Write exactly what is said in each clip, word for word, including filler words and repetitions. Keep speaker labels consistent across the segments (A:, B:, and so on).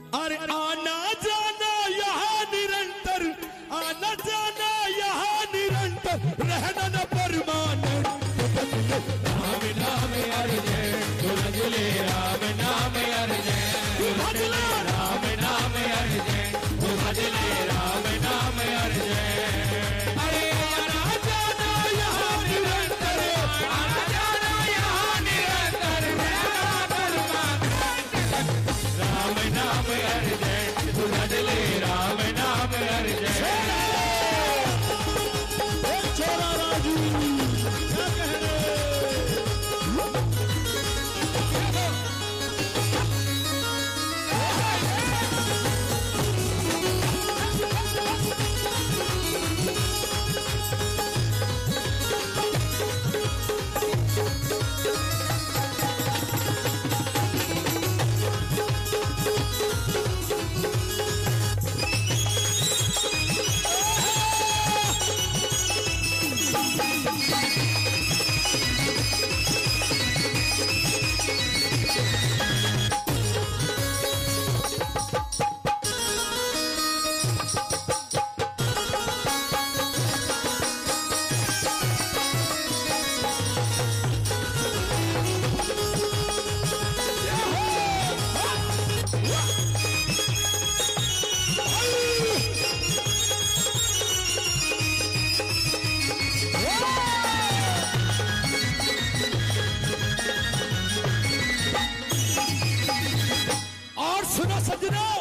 A: अरे आना जाना यहाँ निरंतर, आना जाना यहाँ निरंतर, रहना न परमानेंट।
B: राम नाम अर्जय तू भजले, राम नाम अर्जय तू भजले, राम नाम अर्जय तू भजले, राम नाम अर्जय।
A: अरे आना जाना यहाँ निरंतर,
B: आना जाना यहाँ निरंतर, रहना परमानेंट। राम नाम अर्जय तू भजले, राम नाम अर्जय।
A: छोरा राजू क्या कह रहे? और सुनो सज्जनों,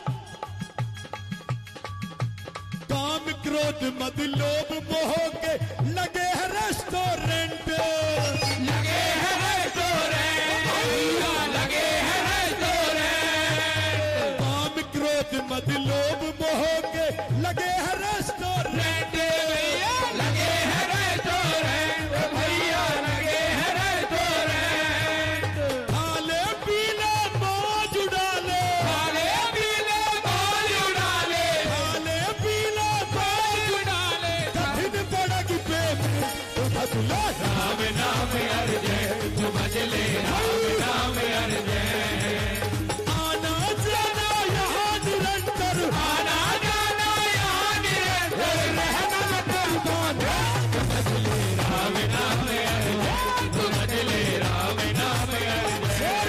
A: काम क्रोध मद लोभ मोह के लगे हैं रेस्टोरेंट,
B: लगे हैं रेस्टोरेंट, लगे हैं रेस्टोरेंट।
A: काम क्रोध मद लोभ मोह के लगे हैं रेस्टोरेंट,
B: लगे हैं रेस्टोरेंट भैया, लगे हैं रेस्टोरेंट।
A: खाले पीले मौज उड़ाले,
B: खाले पीले मौज उड़ाले,
A: खाले पीले
B: मौज उड़ाले।
A: कठिन पड़क पे भजले,
B: राम नाम अर्जय तू भजले, राम नाम अर्जय।
A: आना जाना यहाँ निरंतर,
B: आना जाना यहाँ निरंतर,
A: रहना न परमानेंट।
B: भजले राम नाम अर्जय तू भजले, राम नाम अर्जय।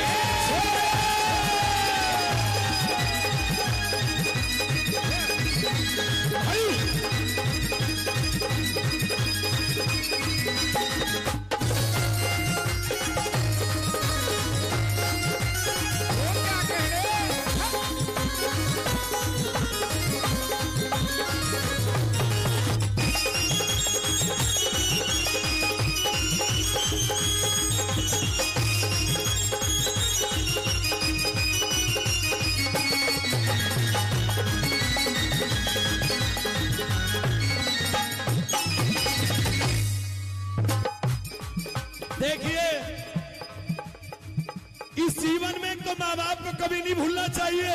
A: देखिए, इस जीवन में तो माँ बाप को कभी नहीं भूलना चाहिए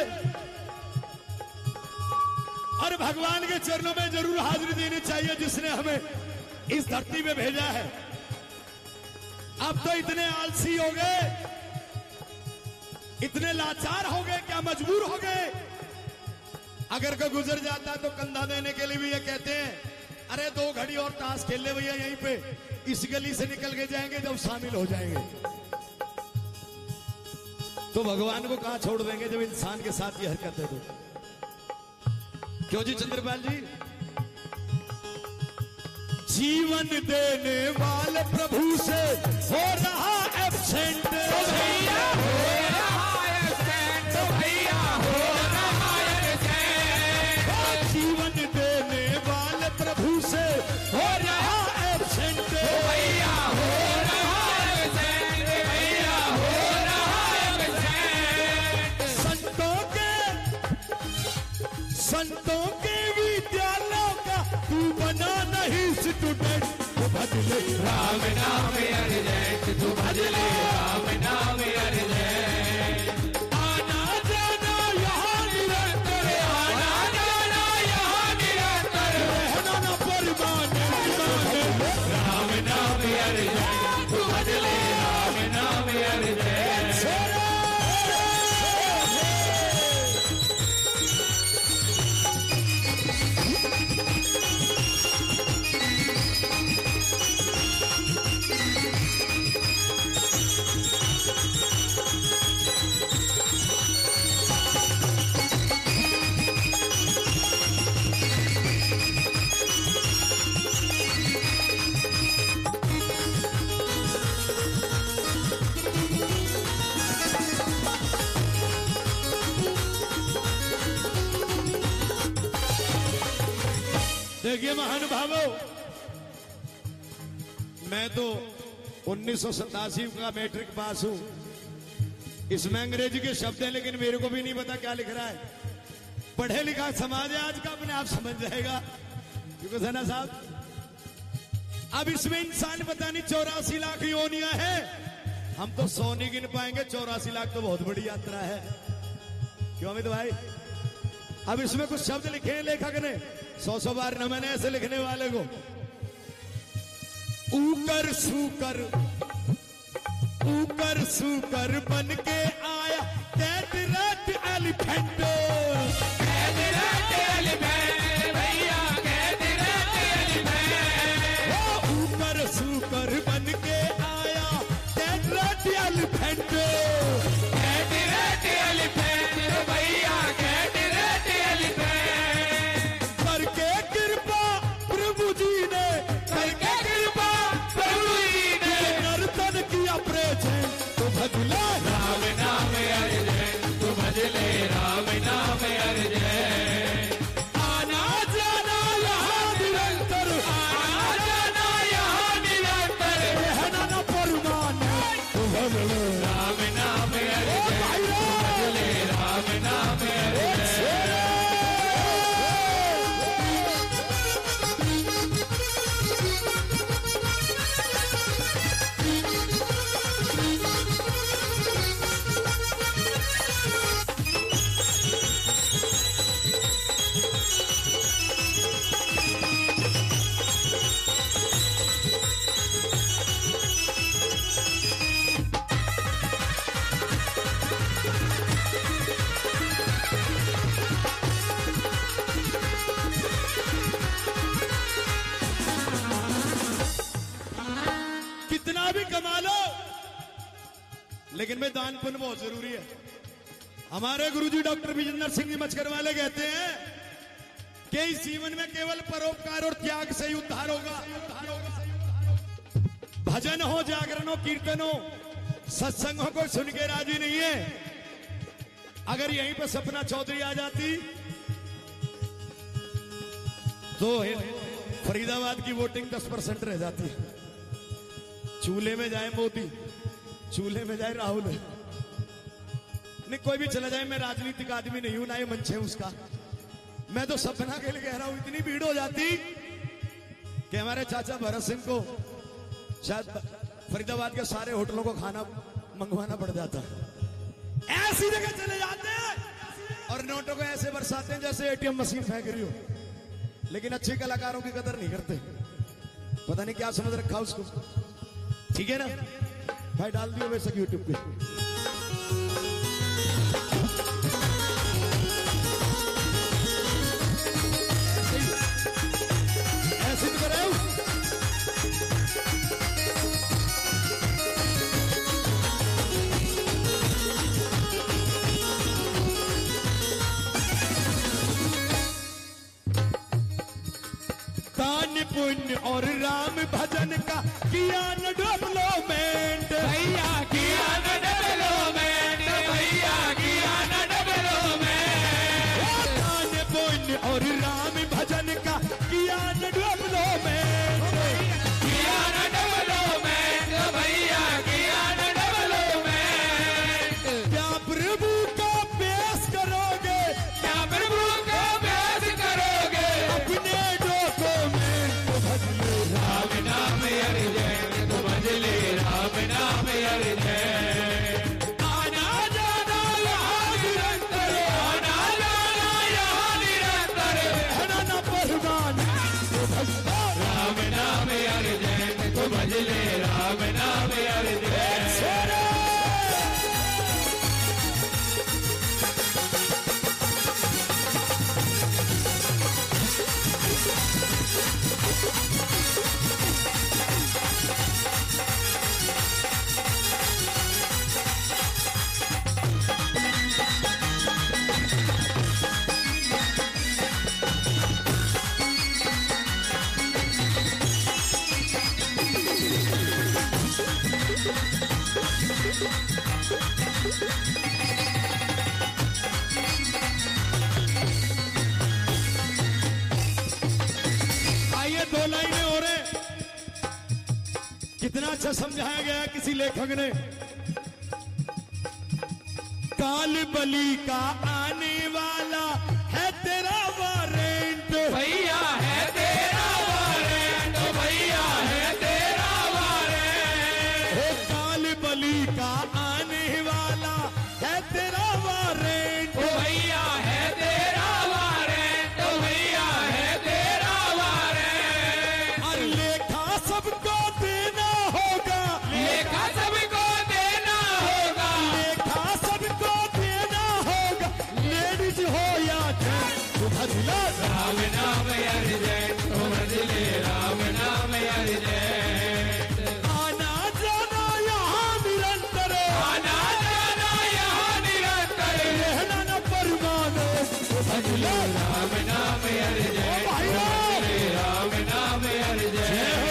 A: और भगवान के चरणों में जरूर हाजिरी देनी चाहिए जिसने हमें इस धरती में भेजा है। अब तो इतने आलसी हो गए, इतने लाचार हो गए, क्या मजबूर हो गए। अगर कोई गुजर जाता तो कंधा देने के लिए भी ये कहते हैं, अरे दो घड़ी और ताश खेल ले भैया, यहीं पे इस गली से निकल के जाएंगे, जब शामिल हो जाएंगे। तो भगवान को कहां छोड़ देंगे जब इंसान के साथ ये हरकत है तो। क्यों जी चंद्रपाल जी? जीवन देने वाले प्रभु से हो रहा एब्सेंट,
B: भैया हो रहा एब्सेंट, भैया हो रहा एब्सेंट।
A: जीवन देने वाले प्रभु से हो रहा एब्सेंट,
B: भैया हो रहा एब्सेंट, भैया हो रहा एब्सेंट।
A: संतों के संतों के विद्यालयों का तू बना नहीं स्टूडेंट, तो भजले
B: राम नाम अर्जय तू भजले, राम नाम अर्जय।
A: आना जाना यहाँ निरंतर,
B: आना जाना यहाँ निरंतर,
A: रहना न परमानेंट।
B: राम नाम अर्जय तू भजले, राम नाम अर्जय।
A: देखिए महानुभावों, मैं तो उन्नीस सौ सतासी का मैट्रिक पास हूं। इसमें अंग्रेजी के शब्द हैं, लेकिन मेरे को भी नहीं पता क्या लिख रहा है। पढ़े लिखा समाज है आज का, अपने आप समझ जाएगा। क्योंकि सना साहब, अब इसमें इंसान पता नहीं चौरासी लाख योनियां हैं, हम तो सौ नहीं गिन पाएंगे। चौरासी लाख तो बहुत बड़ी यात्रा है, क्यों अमित भाई? अब इसमें कुछ शब्द लिखे हैं लेखक ने, सौ सौ बार न मैंने ऐसे लिखने वाले को। ऊकर सूकर ऊकर सूकर बन के आया cat rat elephant,
B: cat rat elephant भैया, कैट रैट एलिफेंट।
A: ओ ऊकर सूकर बन के आया cat rat elephant,
B: cat rat elephant भैया, कैट रैट एलिफेंट।
A: करके कृपा प्रभु जी ने,
B: करके कृपा प्रभु जी ने,
A: नर्तन किया प्रेजेंट तो भजले
B: राम नाम अर्जन, तू भजले राम नाम अर्जन।
A: आना जाना यहाँ निरंतर,
B: आना जाना यहाँ निरंतर,
A: रहना न परमाने तो भजले
B: राम नाम अर्जन, तू भजले राम नाम अर्जन।
A: कितना भी कमा लो, लेकिन में दान पुण्य बहुत जरूरी है। हमारे गुरुजी डॉक्टर विजेंद्र सिंह जी मचकर वाले कहते हैं कि इस जीवन में केवल परोपकार और त्याग से ही उद्धार होगा। भजन हो, जागरण हो, कीर्तन हो, सत्संग हो, कोई सुन के राजी नहीं है। अगर यहीं पर सपना चौधरी आ जाती तो फरीदाबाद की वोटिंग दस परसेंट रह जाती। चूल्हे में जाए मोदी, चूल्हे में जाए राहुल, नहीं कोई भी चला जाए। मैं राजनीतिक आदमी नहीं हूं, ना ये मंच है उसका। मैं तो सपना के लिए कह रहा हूं, इतनी भीड़ हो जाती कि हमारे चाचा भरत सिंह को शायद फरीदाबाद के सारे होटलों को खाना मंगवाना पड़ जाता। ऐसी जगह चले जाते हैं और नोटों को ऐसे बरसाते हैं जैसे एटीएम मशीन फेंक रही हो। लेकिन अच्छे कलाकारों की कदर नहीं करते, पता नहीं क्या समझ रखा उसको। ठीक है ना भाई, डाल दियो वैसे यूट्यूब पे। ऐसे तो कर रहे हो। दान पुण्य और राम भजन का किया न डेवलपमेंट
B: भैया, किया न डेवलपमेंट भैया, किया न डेवलपमेंट।
A: दान पुण्य और राम भजन का किया न डेवलपमेंट,
B: किया न डेवलपमेंट भैया, किया न डेवलपमेंट।
A: क्या प्रभु का पेश करोगे,
B: क्या प्रभु को पेश करोगे,
A: अपने डॉक्यूमेंट तो भजले
B: राम नाम अर्जन, तू भजले राम नाम अर्जन।
A: कितना अच्छा समझाया गया किसी लेखक ने। काल बली का आने वाला है तेरा वारंट,
B: भैया है तेरा वारंट, भैया है तेरा वारंट।
A: हो काल बली का आने वाला है तेरा वारंट,
B: भैया है तेरा वारंट, भैया है तेरा वारंट।
A: और लेखा सबको देना होगा,
B: लेखा सबको देना होगा,
A: लेखा सबको देना होगा, लेडीज हो या जेंट्स, भजला
B: राम नाम अर्जेंट, भजले राम नाम अर्जेंट।
A: आना जाना यहाँ निरंतर,
B: आना जाना यहाँ निरंतर,
A: रहना न परमाने, भजला
B: राम नाम अर्जेंट, भजले राम नाम अर्जेंट।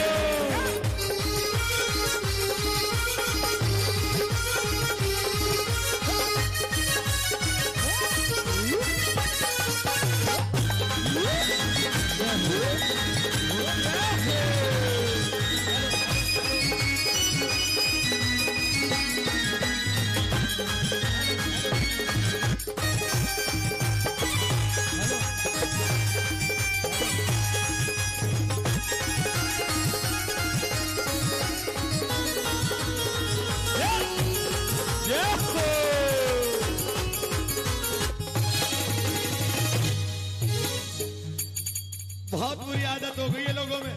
A: बहुत बुरी आदत हो गई है लोगों में।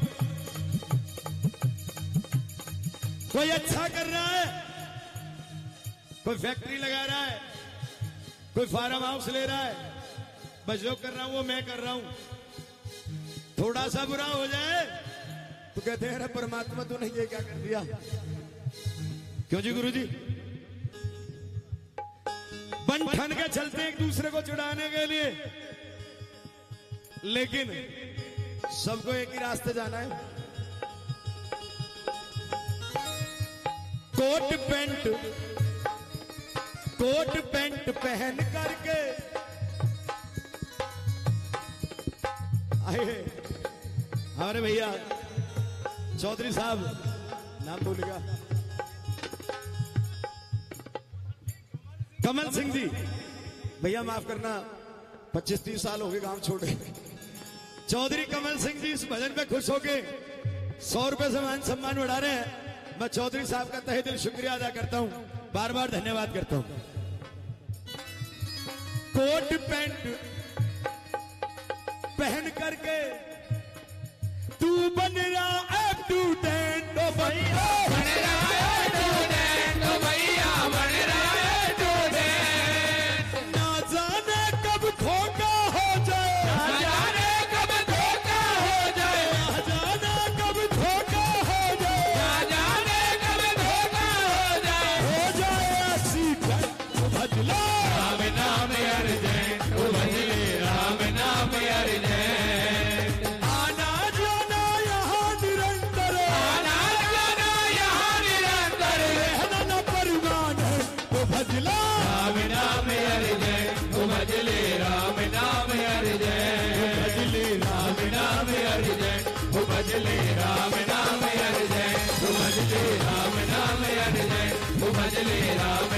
A: कोई अच्छा कर रहा है, कोई फैक्ट्री लगा रहा है, कोई फार्म हाउस ले रहा है, बस जो कर रहा हूं वो मैं कर रहा हूं। थोड़ा सा बुरा हो जाए तो कहते हैं अरे परमात्मा तूने ये क्या कर दिया। क्यों जी गुरुजी? बन ठन के चलते एक दूसरे को चिढ़ाने के लिए, लेकिन सबको एक ही रास्ते जाना है। कोट पैंट कोट पैंट पहन करके आए हमारे भैया चौधरी साहब, नाम भूलेगा, कमल सिंह जी, भैया माफ करना पच्चीस तीस साल हो गए गांव छोड़े। चौधरी कमल सिंह जी इस भजन पे खुश होके सौ रुपए से मान सम्मान बढ़ा रहे हैं। मैं चौधरी साहब का तहे दिल शुक्रिया अदा करता हूं, बार बार धन्यवाद करता हूं। कोट पैंट पहन करके तू बन रहा है स्टूडेंट, ओ भैया
B: बन रहा है स्टूडेंट, ओ भैया बन रहा है स्टूडेंट।
A: ना जाने कब धोखा हो जाए,
B: ना जाने कब धोखा हो जाए,
A: ना जाने कब धोखा हो जाए,
B: ना जाने कब धोखा हो जाए।
A: हो जाए ऐसी भजला
B: राम नाम अर्जेंट, भजले राम नाम अर्जेंट।
A: आना जाना यहाँ निरंतर,
B: आना जाना यहाँ निरंतर,
A: रहना न परमान है तो भजला
B: राम नाम अर्जेंट, भजले राम नाम अर्जेंट।
A: भजले राम
B: राम नाम अर्जेंट, भजले राम नाम अर्जेंट, भजले राम नाम अर्जेंट, भजले राम